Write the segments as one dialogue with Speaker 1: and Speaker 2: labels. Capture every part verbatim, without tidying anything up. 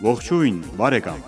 Speaker 1: Ողջույն բարեկամ։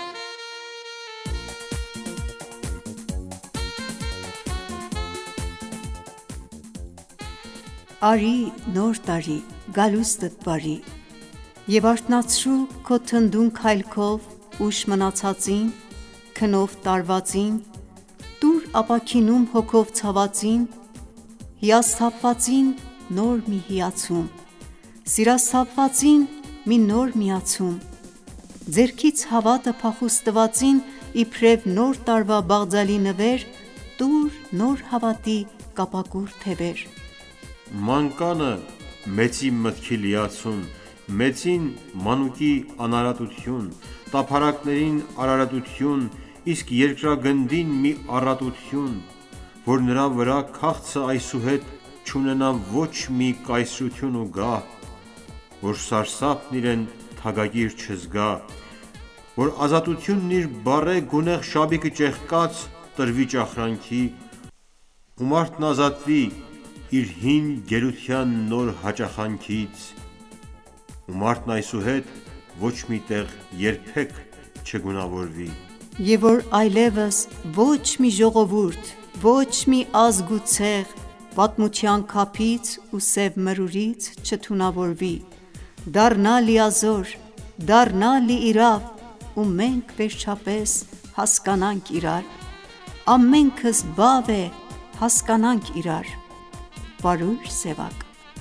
Speaker 2: Արի նոր տարի, գալուստդ բարի, և արթնացրու քո թնդուն քայլքով ուշ մնացածին, քնով տարվածին, տուր ապաքինում հոգով ցավածին, հիասթափվածին նոր մի հիացում, սիրասթափվածին մի նոր միացում, ձեռքից հավատը փախուստվածին իբրև նոր տարվա բաղձալի նվեր, տուր նոր հավատի կապակուռ թևեր:
Speaker 1: Մանկանը մեծի մտքի լիացում, մեծին մանուկի անարատություն, տափարակներին արարատություն, իսկ երկրագնդին մի առատություն, որ նրա վրա քաղցը այսուհետ չունենա ոչ մի կայսրություն ու գահ, որ սարսափն իրեն թագագիր չզգա, որ ազատությունն իր բարե գունեղ շաբիկը ճեղքած տրվի ճախրանքի, ու մարդն ազատվի իր հին գերության նոր հաճախանքից, ու մարդն այսուհետ ոչ մի տեղ երբեք չգունավորվի:
Speaker 2: Եվ որ այլևս ոչ մի ժողովուրդ, ոչ մի ազգ ու ցեղ, պատմության քափից ու սև մրուրից չթունավորվի, դառնա լիազոր, դառնա լիիրավ, ու մենք վերջապես հասկանանք իրար, ամենքս բավ է հասկանանք իրար: Պարույր սևակ։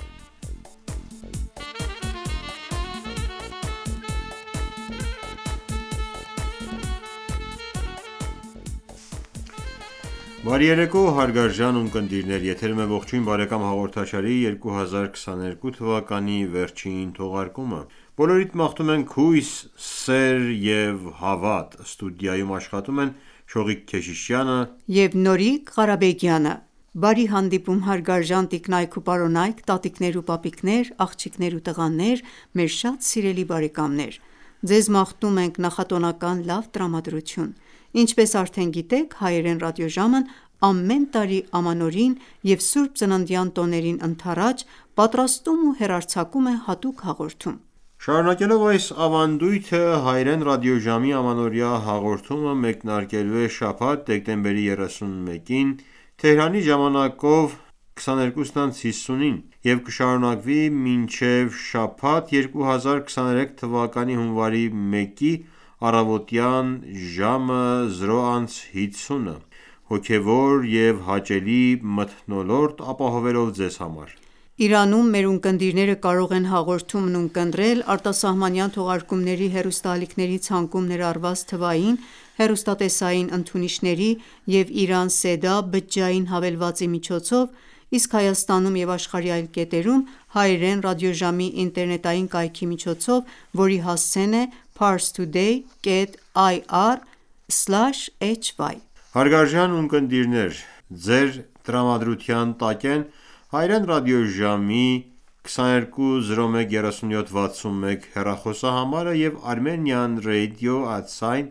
Speaker 1: Բարի երեկո հարգարժան ունկնդիրներ, եթերում է ողջույն բարեկամ հաղորդաշարի երկու հազար քսաներկու թվականի վերջին թողարկումը: Բոլորիդ մաղթում ենք հույս, սեր և հավատ: Ստուդիայում աշխատում են Շողիկ Քեշիշյանը
Speaker 2: և Նորիկ Ղարաբեկյանը: Բարի հանդիպում հարգարժան տիկնայք ու պարոնայք, տատիկներ ու պապիկներ, աղջիկներ ու տղաներ, մեր շատ սիրելի բարեկամներ: Ձեզ մաղթում ենք նախատոնական լավ տրամադրություն: Ինչպես արդեն գիտեք, հայերեն ռադիոժամն ամեն տարի Ամանորին և Սուրբ Ծննդյան տոներին ընդառաջ պատրաստում ու հեռարձակում է հատուկ հաղորդում:
Speaker 1: Շարունակելով այս ավանդույթը, հայերեն ռադիոժամի ամանորյա հաղորդումը մեկնարկելու է շաբաթ դեկտեմբերի երեսունմեկին Թեհրանի ժամանակով քսաներկուստանց հիսունին և կշարունակվի մինչև շաբաթ երկու հազար քսաներեք թվականի հունվարի մեկի առավոտյան ժամը զրո անց հինգսունը, հոգևոր և հաճելի մթնոլորտ ապահովելով ձեզ համար:
Speaker 2: Իրանում մեր ունկնդիրները կարող են հաղորդումն ունկնդրել արտասահմանյան թողարկումների հեռուստաալիքների ցանկում ներառված թվային, հեռուստատեսային ընդունիչների և Իրան-Սեդա բջջային հավելվածի միջոցով, իսկ Հայաստանում և աշխարհի այլ կետերում հայերեն ռադիոժամի ինտերնետային կայքի միջոցով, որի հասցեն է parstoday կետ ir սլաշ էյչ վայ:
Speaker 1: Հարգարժան ունկնդիրներ, ձեր տրամադրության տակ են հայերեն ռադիոժամի քսաներկու զրո մեկ երեսունյոթ վաթսունմեկ հեռախոսահամարը և Armenian Radio at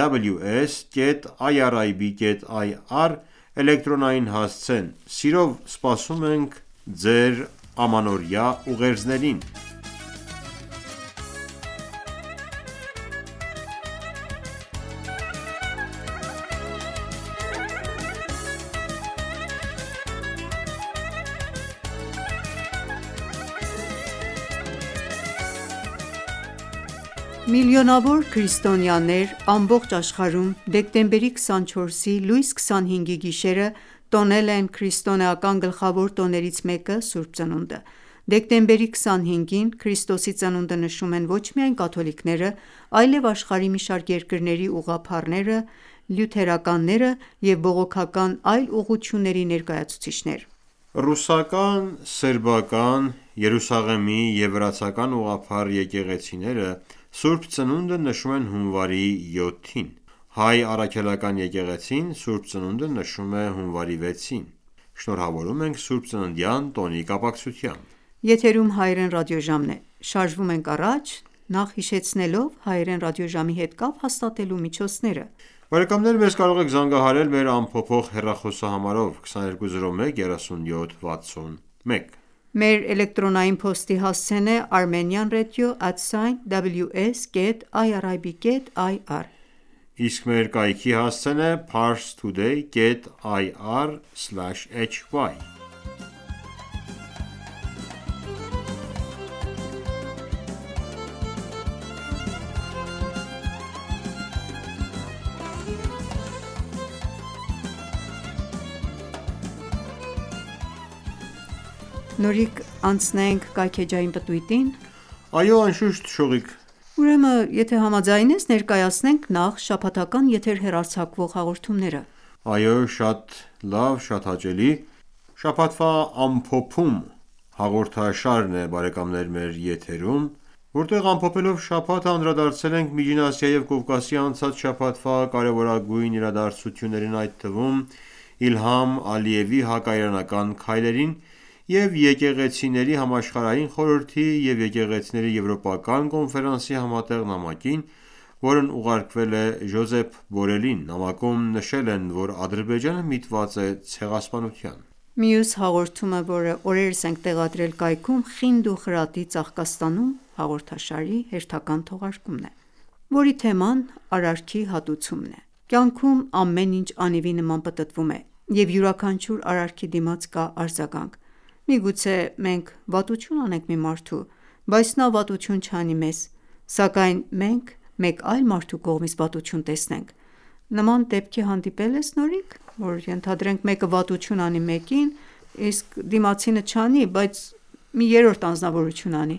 Speaker 1: ws կետ irib կետ ir էլեկտրոնային հասցեն: Սիրով սպասում ենք ձեր ամանորյա ուղերձներին:
Speaker 2: Միլիոնավոր քրիստոնյաներ ամբողջ աշխարհում դեկտեմբերի քսանչորսի լույս քսանհինգի գիշերը տոնել են քրիստոնեական գլխավոր տոներից մեկը Սուրբ Ծնունդը: Դեկտեմբերի քսանհինգին Քրիստոսի ծնունդը նշում են ոչ միայն կաթոլիկները, այլև աշխարհի մի շարք երկրների ուղղափառները, լյութերականները և բողոքական այլ ուղղությունների ներկայացուցիչներ:
Speaker 1: Ռուսական, սերբական, Երուսաղեմի և վրացական ուղղափառ եկեղեցիները Սուրբ Ծնունդը նշում են հունվարի յոթին: Հայ առաքելական եկեղեցին Սուրբ Ծնունդը նշում է հունվարի վեցին: Շնորհավորում ենք սուրբծննդյան տոնի կապակցությամբ:
Speaker 2: Եթերում հայերեն ռադիոժամն է: Շարժվում ենք առաջ նախ հիշեցնելով հայերեն ռադիոժամի հետ կապ հաստատելու միջոցները:
Speaker 1: Մեզ կարող եք զանգահարել մեր ամփոփող հեռախոսահամարով՝ քսաներկու զրո մեկ երեսունյոթ վաթսունմեկ:
Speaker 2: Մեր էլեկտրոնային փոստի հասցեն է armenian radio at w s dot i r i b dot i r:
Speaker 1: Իսկ մեր կայքի հասցեն է parstoday dot i r slash h y:
Speaker 2: Նորիկ անցնենք կայքեջային պտույտին:
Speaker 1: Այո, անշուշտ, Շողիկ:
Speaker 2: Ուրեմն, եթե համաձայն ես, ներկայացնենք նախ շաբաթական եթեր հեռարձակվող հաղորդումները:
Speaker 1: Այո, շատ լավ, շատ հաճելի: Շաբաթվա ամփոփում հաղորդաշարն է մեր եթերում, որտեղ ամփոփելով շաբաթը անդրադարձել ենք Միջին Ասիայի և Կովկասի անցած շաբաթվա կարևորագույն իրադարձություններին, այդ թվում Իլհամ Ալիևի հակաիրանական քայլերին և եկեղեցիների համաշխարհային խորհրդի և եկեղեցիների եվրոպական կոնֆերանսի համատեղ նամակին, որն ուղարկվել է Ժոզեփ Բորելին: Նամակում նշել են, որ Ադրբեջանը միտված է ցեղասպանության:
Speaker 2: Մյուս հաղորդումը, որը օրերս ենք տեղադրել կայքում, «Խինդ ու խրատի Ծաղկաստանում» հաղորդաշարի հերթական թողարկումն է, որի թեման արարքի հատուցումն է: Կյանքում ամեն ինչ անիվի նման պտտվում է, և յուրաքանչյուր արարքի դիմաց կա արձագանք: Միգուցե մենք վատություն անենք մի մարդու, բայց նա վատություն չանի մեզ, սակայն մենք մեկ այլ մարդու կողմից վատություն տեսնենք: Նման դեպքի հանդիպե՞լ ես Նորիկ, որ ենթադրենք մեկը վատություն անի մեկին, իսկ դիմացինը չանի, բայց մի երրորդ անձնավորություն անի: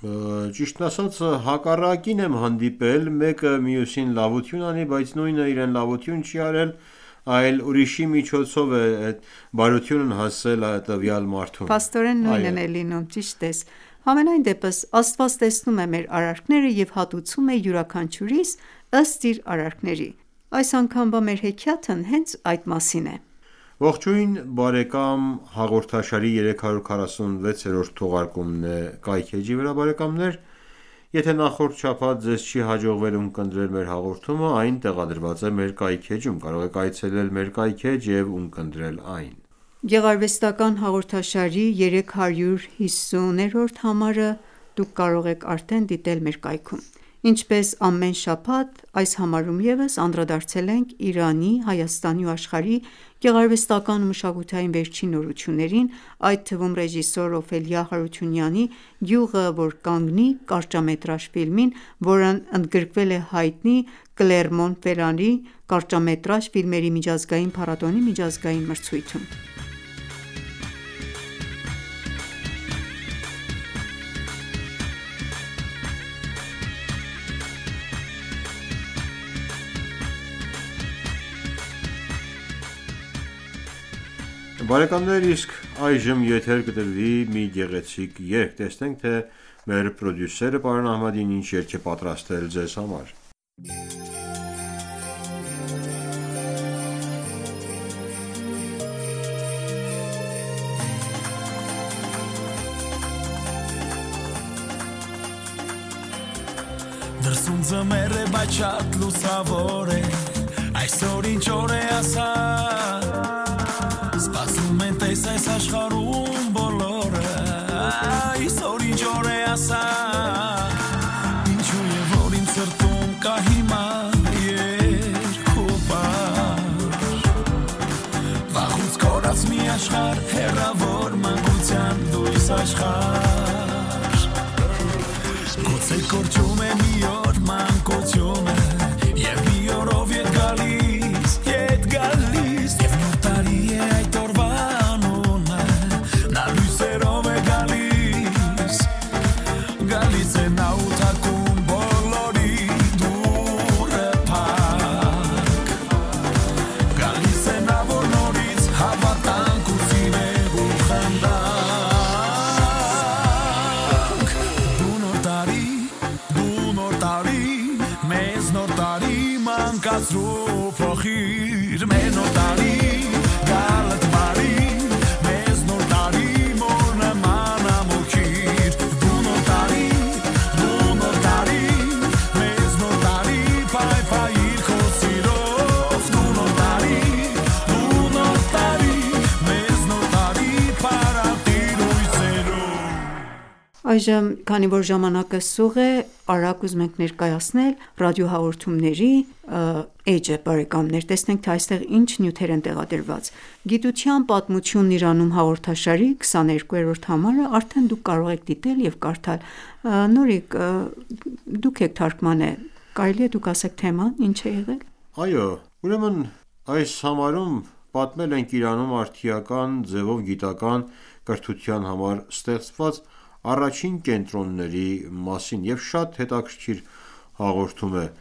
Speaker 1: Ճիշտն ասած, հակառակին եմ հանդիպել, մեկը մյուսին լավություն անի, բայց նույնը իրեն լավություն չի արել, այլ ուրիշի միջոցով է բարությունն հասել տվյալ մարդուն:
Speaker 2: Փաստորեն նույնն է լինում, ճիշտ ես: Համենայն դեպս, Աստված տեսնում է մեր արարքները և հատուցում է յուրաքանչյուրիս ըստ իր արարքների: Այս անգամվա մեր հեքիաթն հենց այդ մասին է:
Speaker 1: Ողջույն բարեկամ, հաղորդաշարի երեք հարյուր քառասունվեցերորդ թողարկումն է կայքէջի վրա: Եթե նախորդ շաբաթ ձեզ չի հաջողվել ունկնդրել մեր հաղորդումը, այն տեղադրված է մեր կայքէջում: Կարող եք այցելել մեր կայքէջ և ունկնդրել այն:
Speaker 2: Գեղարվեստական հաղորդաշարի երեք հարյուր հիսուներորդ համարը դուք կարող եք արդեն դիտել մեր կայքում: Ինչպես ամեն շաբաթ, այս համարում ևս անդրադարձել ենք Իրանի, Հայաստանի ու աշխարհի գեղարվեստական ու մշակութային վերջին նորություններին, այդ թվում ռեժիսոր Օֆելիա Հարությունյանի «Գյուղը, որ կանգնի» կարճամետրաժ ֆիլմին, որն ընդգրկվել է հայտնի Կլերմոն-Ֆերրանի կարճամետրաժ ֆիլմերի միջազգային փառատոնի միջազգային մրցույթում:
Speaker 1: Բարեկամներ, իսկ այժմ եթեր կտրվի մի գեղեցիկ երգ: Տեսնենք, թե մեր պրոդյուսերը պարոն Ահմադին ինչ երգ է պատրաստել ձեզ համար:
Speaker 3: Դրսում ձմեռ է, բայց շատ լուսավոր է, այսօր ինչ օր է ասա, սպասում են տես այս աշխարհում բոլորը, այսօր ինչ օր է ասա, ինչու է որ իմ սրտում կա հիմա երկ ու պար, վաղուց կորած մի աշխարհ, հեռավոր մանկության լույս աշխարհ, գուցե կորչում է մի օր մանկությունը, և մի օրով ետ գալիս, ետ գալիս, և նոր տարի է այդ օրվա անունը, նա լույսերով է գալիս, գալիս է նա ու թակում բոլորի դուռը փակ, գալիս է նա, որ նորից հավատանք ու սիրել ու խնդանք: Դու նոր տարի, դու նոր տարի, մեզ նոր տարի մանկացրու փոխիր, մեր նոր տարի գալդ բարի, մեզ նոր տարի մոր նման ամոքիր, դու նոր տարի, դու նոր տարի, մեզ նոր տարի պայպայիր քո սիրով, դու նոր տարի, դու նոր տարի, մեզ նոր տարի պարարտիր ույսերով:
Speaker 2: Այժմ, քանի որ ժամանակը սուղ է, արագ ուզում ենք ներկայացնել ռադիոհաղորդումների էջը, բարեկամներ, տեսնենք թե այստեղ ինչ նյութեր են տեղադրված։ Գիտության պատմությունն Իրանում հաղորդաշարի քսաներկուերորդ համարը արդեն դուք կարող եք դիտել եւ կարդալ։ Նուրիկ, դուք եք թարգմանել, կարելի է դուք ասեք թեման ինչ է եղել։
Speaker 1: Այո, ուրեմն այս համարում պատմել ենք Իրանում արդիական ձևով գիտական կրթության համար ստեղծված առաջին կենտրոնների մասին եւ շատ հետաքրքիր հաղորդում է։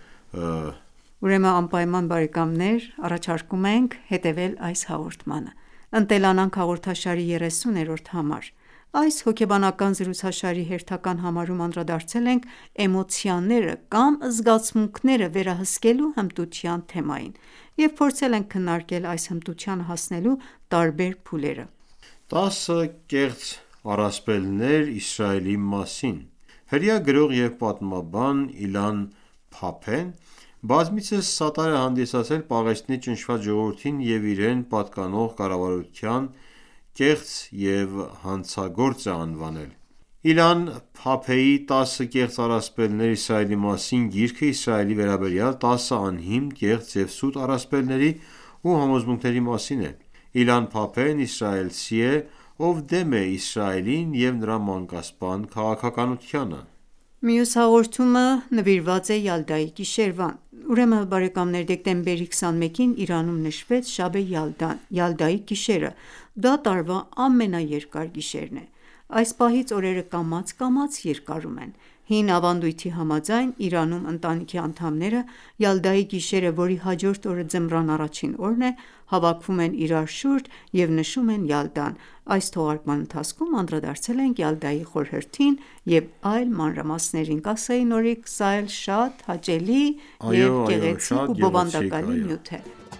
Speaker 2: Ուրեմն անպայման բարեկամներ, առաջարկում ենք հետևել այս հաղորդմանը։ Ընտելանանք հաղորդաշարի երեսուներորդ համար։ Այս հոգեբանական զրուցաշարի հերթական համարում անդրադարձել ենք էմոցիաները կամ զգացմունքները վերահսկելու հմտության թեմային եւ փորձել ենք քննարկել այս հմտությանը հասնելու տարբեր փուլերը։
Speaker 1: տասը կեղծ առասպելներ Իսրայելի մասին։ Հրեա գրող եւ պատմաբան Իլան Փափեն բազմիցս սատար է հանդիսացել Պաղեստինի ճնշված ժողովրդին եւ իրեն պատկանող կառավարության կեղծ եւ հանցագործ է անվանել։ Իլան Փափեի տասը կեղծ առասպելներ Իսրայելի մասին գիրքը Իսրայելի վերաբերյալ տասը անհիմն, կեղծ եւ սուտ առասպելների ու համոզմունքների մասին է։ Իլան Փափեն իսրայելցի է, ով դեմ է Իսրայելին եւ նրա մանկասպան քաղաքականությանը։
Speaker 2: Մյուս հաղորդումը նվիրված է Յալդայի գիշերվան։ Ուրեմն բարեկամներ, դեկտեմբերի քսանմեկին Իրանում նշվեց Շաբե Յալդան, Յալդայի գիշերը։ Դա տարվա ամենաերկար գիշերն է։ Այս պահից օրերը կամաց-կամաց երկարում են։ Հին ավանդույթի համաձայն Իրանում ընտանիքի անդամները Յալդայի գիշերը, որի հաջորդ օրը ձմռան առաջին օրն է, հավաքվում են իրար շուրջ եւ նշում են Յալդան։ Այս թողարկման ընթացքում անդրադարձել ենք Յալդայի խորհրդին եւ այլ մանրամասներին։ Կասեի Նորիկ, սա էլ շատ հաճելի եւ գեղեցիկ ու բովանդակալի նյութ է։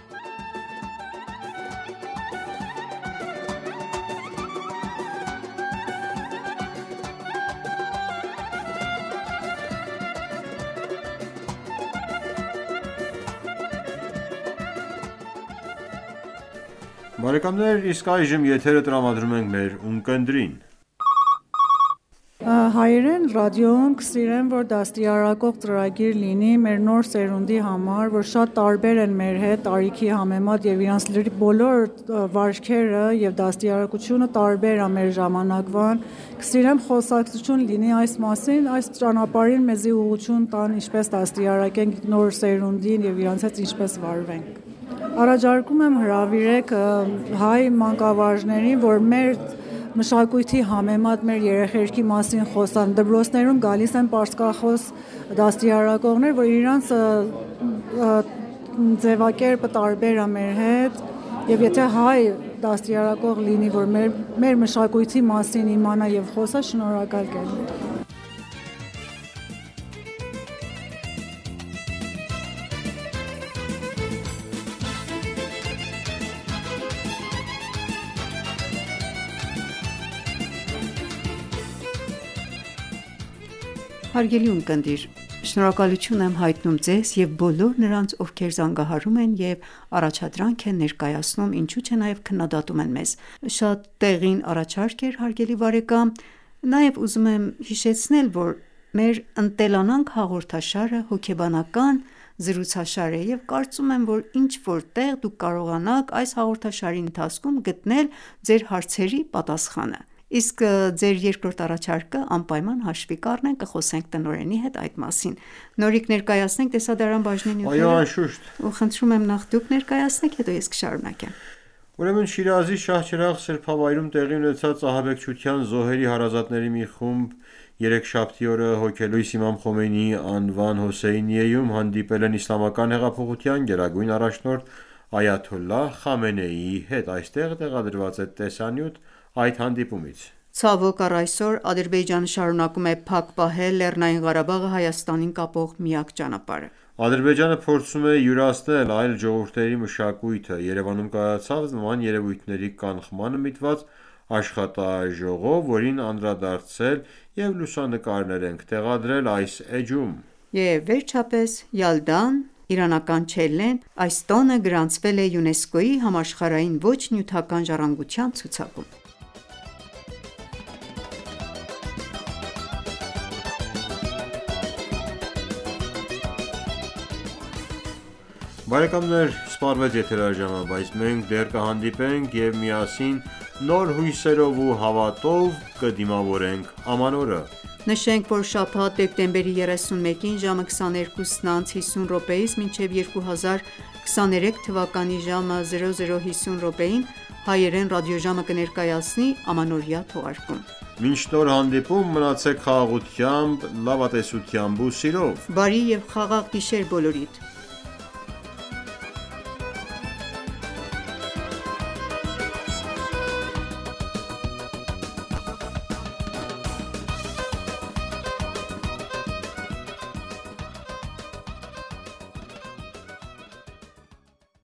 Speaker 1: Բարեկամներ, իսկ այժմ եթերը տրամադրում ենք մեր ունկնդրին։
Speaker 4: Հայերեն ռադիոն կսիրեմ, որ դաստիարակող ծրագիր լինի մեր նոր սերունդի համար, որ շատ տարբեր են մեր հետ տարիքի համեմատ եւ իրանց բոլոր վարքերը եւ դաստիարակությունը տարբեր է մեր ժամանակվան։ Կսիրեմ խոսակցություն լինի այս մասին, այս ճանապարհին մեզի ուղղություն տան, ինչպես դաստիարակենք նոր սերունդին եւ իրանց հետ ինչպես վարվենք։ Առաջարկում եմ հրավիրեք հայ մանկավարժներին, որ մեր մշակույթի համեմատ մեր երեխերքի մասին խոսան։ Դպրոցներում գալիս են պարսկախոս դաստիարակողներ, որ իրանց ձևակերպը տարբեր է մեր հետ, եւ եթե հայ դաստիարակող լինի, որ մեր, մեր մշակույթի մասին իմանա եւ խոսա, շնորհակալ կլինի։
Speaker 2: Հարգելի ունկնդիր, շնորհակալություն եմ հայտնում ձեզ եւ բոլոր նրանց, ովքեր զանգահարում են եւ առաջադրանք են ներկայացնում, ինչու չէ նաեւ քննադատում են մեզ։ Շատ տեղին առաջարկ էր, հարգելի բարեկամ, նաեւ ուզում եմ հիշեցնել, որ մեր ընտելանանք հաղորդաշարը հոգեբանական զրուցաշար է եւ կարծում եմ, որ ինչ որտեղ դուք կարողանաք այս հաղորդաշարի ընթացքում գտնել ձեր հարցերի պատասխանը։ Իսկ ձեր երկրորդ առաջարկը անպայման հաշվի կառնենք, կխոսենք տնօրենի հետ այդ մասին։ Նորիկ ներկայացնենք տեսադարան բաժնի նյութերը։
Speaker 1: Այո, անշուշտ։
Speaker 2: Ու խնդրում եմ նախ դուք ներկայացնեք, հետո ես կշարունակեմ։
Speaker 1: Ուրեմն Շիրազի Շահչերաղ սրբավայրում տեղի ունեցած ահաբեկչության զոհերի հարազատների մի խումբ երեքշաբթի օրը հոգելույս Իմամ Խոմեյնիի անվան Հոսեյնիեում հանդիպել են իսլամական հեղափոխության գերագույն առաջնորդ Այաթոլլահ Խամենեիի հետ։ Այստեղ տեղադրված է տեսանյութ այդ հանդիպումից։
Speaker 2: Ցավոք առ այսօր Ադրբեջանը շարունակում է փակ պահել Լեռնային Ղարաբաղը Հայաստանին կապող միակ ճանապարհը։
Speaker 1: Ադրբեջանը փորձում է յուրացնել այլ ժողովուրդների մշակույթը։ Երևանում կայացավ նման երևույթների կանխմանը միտված աշխատաժողով, որին անդրադարձել եւ լուսանկարներ ենք տեղադրել այս էջում։
Speaker 2: Եվ վերջապես Յալդան, իրանական Չելլեն, այս տոնը գրանցվել է ՅՈՒՆԵՍԿՕ-ի համաշխարհային ոչ նյութական ժառանգության ցուցակում։
Speaker 1: Բարեկամներ, սպառվեց եթերաժամը, բայց մենք դեռ կհանդիպենք և միասին նոր հույսերով ու հավատով կդիմավորենք ամանորը:
Speaker 2: Նշենք, որ շաբաթ դեկտեմբերի երեսունմեկին ժամը քսաներկուսն անց հիսուն րոպեից մինչև երկու հազար քսաներեք թվականի ժամը զրո զրո հիսուն րոպեին հայերեն ռադիոժամը կներկայացնի ամանորյա թողարկում:
Speaker 1: Մինչ նոր հանդիպում, մնացեք խաղաղությամբ, լավատեսությամբ ու սիրով:
Speaker 2: Բարի և խաղաղ գիշեր բոլորիդ: